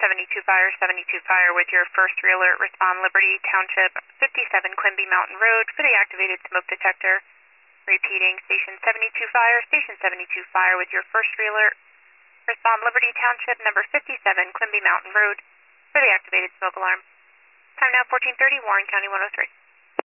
72 Fire, 72 Fire with your first realer, respond Liberty Township, 57 Quimby Mountain Road for the activated smoke detector. Repeating, Station 72 Fire, Station 72 Fire with your first realer, respond Liberty Township, number 57 Quimby Mountain Road for the activated smoke alarm. Time now 14:30, Warren County 103.